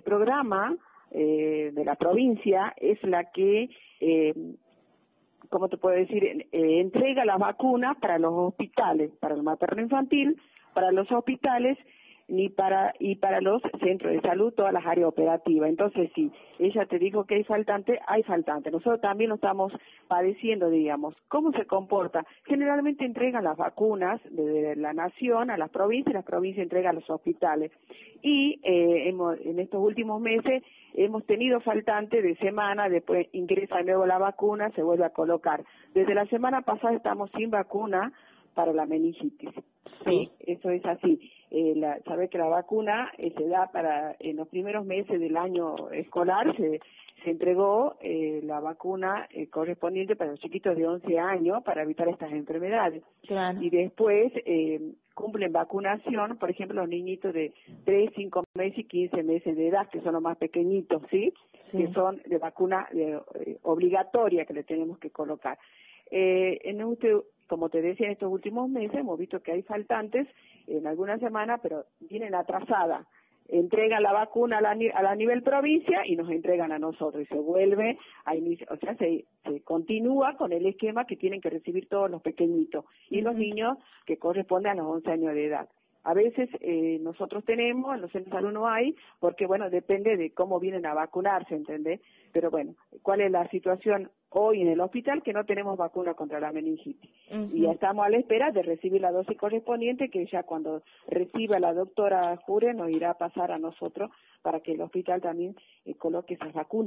programa de la provincia es la que, ¿cómo te puedo decir? Entrega las vacunas para los hospitales, para el materno infantil, para los hospitales y para los centros de salud, todas las áreas operativas. Entonces, si ella te dijo que hay faltante, hay faltante. Nosotros también lo estamos padeciendo, digamos. ¿Cómo se comporta? Generalmente entregan las vacunas de la nación a las provincias entregan a los hospitales. Y en estos últimos meses hemos tenido faltante de semana, después ingresa de nuevo la vacuna, se vuelve a colocar. Desde la semana pasada estamos sin vacuna para la meningitis. Sí, eso es así. Sabe que la vacuna se da en los primeros meses del año escolar, se entregó la vacuna correspondiente para los chiquitos de 11 años para evitar estas enfermedades. Claro. Y después cumplen vacunación, por ejemplo, los niñitos de 3, 5 meses y 15 meses de edad, que son los más pequeñitos, ¿sí? Que son de vacuna obligatoria que le tenemos que colocar. Como te decía, en estos últimos meses hemos visto que hay faltantes en algunas semanas, pero vienen atrasadas. Entregan la vacuna a la nivel provincia y nos entregan a nosotros y se vuelve a iniciar, o sea, se continúa con el esquema que tienen que recibir todos los pequeñitos y los niños que corresponden a los 11 años de edad. A veces nosotros tenemos, en los centros de salud no hay, porque bueno, depende de cómo vienen a vacunarse, ¿entendés? Pero bueno, ¿cuál es la situación hoy en el hospital? Que no tenemos vacuna contra la meningitis. Y ya estamos a la espera de recibir la dosis correspondiente, que ya cuando reciba la doctora Jure nos irá a pasar a nosotros para que el hospital también coloque esas vacunas.